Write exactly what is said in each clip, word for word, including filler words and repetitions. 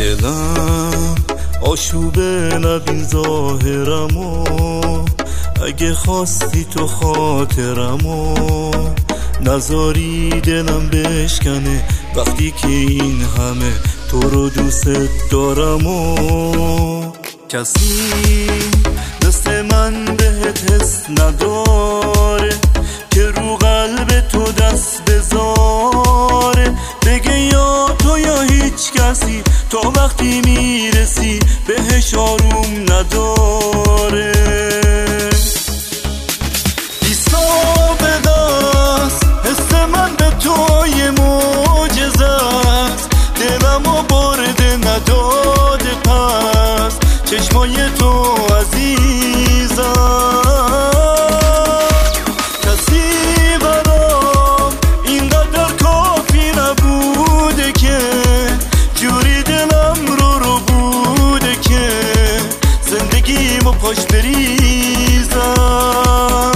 دلم آشوبه نبین ظاهرمو، اگه خواستی تو خاطرمو نذاری دلم بشکنه وقتی که این همه تو رو دوست دارمو. کسی مثل من بهت حس نداره که رو قلب تو دست بذاره، بگه یا تو یا هیچ کسی، تا وقتی میرسی بهش آروم نداره. بی‌صبر دست حس من به تو یه معجزه است، دلمو برده نداده پس چشمای تو عزیزم. کسی برام اینقدر کافی نبوده که جوری دلم رو رو بوده که زندگیمو پاش بریزم.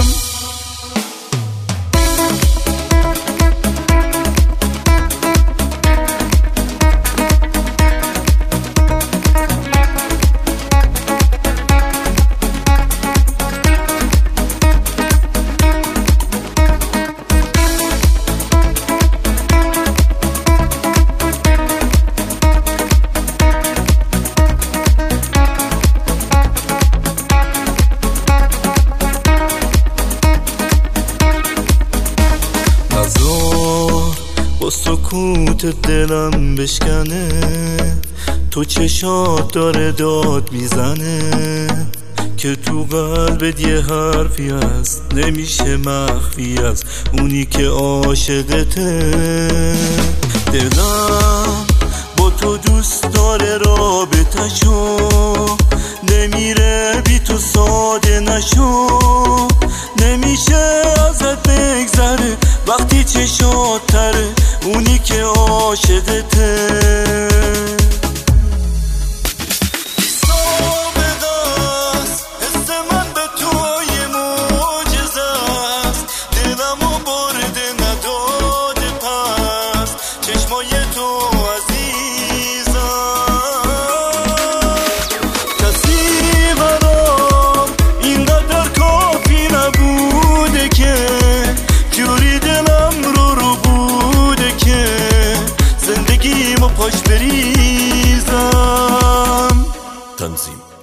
با سکوت دلم بشکنه، تو چشات داره داد میزنه که تو قلبت یه حرفی هست نمیشه مخفی از اونی که عاشقته. دلم با تو دوست داره رابطه‌شو، نمیره بی تو ساده نشو، نمیشه ازت بگذره وقتی چشات تره اونی که عاشقته. بی‌صبر دست حس من به تو یه معجزه است، دلمو برده نداده پس چشمای تو عزیزم. کسی برام اینقدر کافی نبوده که جوری دلم رو رو بوده که زندگیمو پاش بریزم. تنظیم